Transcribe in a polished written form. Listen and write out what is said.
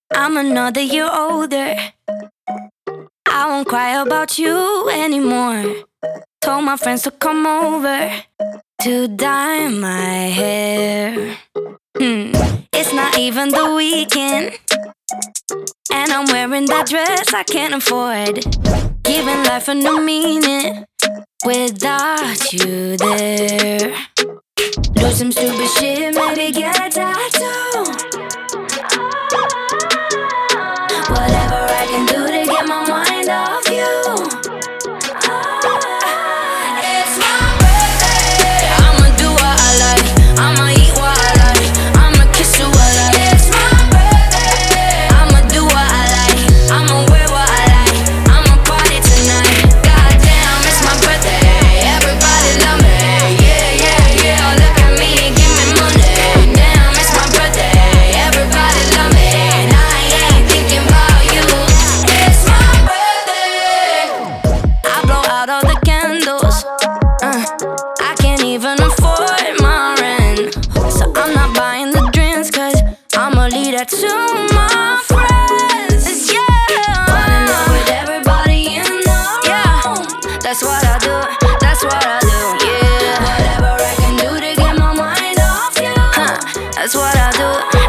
I'm another year older. I won't cry about you anymore. Told my friends to come over to dye my hair. It's not even the weekend, and I'm wearing that dress I can't afford. Giving life a new meaning without you there. Do some stupid shit, maybe get a tattoo. Whatever I can do to get my mind off you. It's my birthday. I'ma do what I like. I'ma eat what I like. I'ma kiss who I like. It's my birthday. I'ma do what I like. I'ma wear what I like. I'ma party tonight. Goddamn, it's my birthday. Everybody love me. Yeah, yeah, yeah. Look at me and give me money. Damn, it's my birthday. Everybody love me. And I ain't thinking about you. It's my birthday. I blow out all the candles. I can't even afford my rent, so I'm not buying the drinks, cause I'ma leave that to my friends. Yeah, running out with everybody in the room. That's what I do, that's what I do. Yeah, whatever I can do to get my mind off you. That's what I do.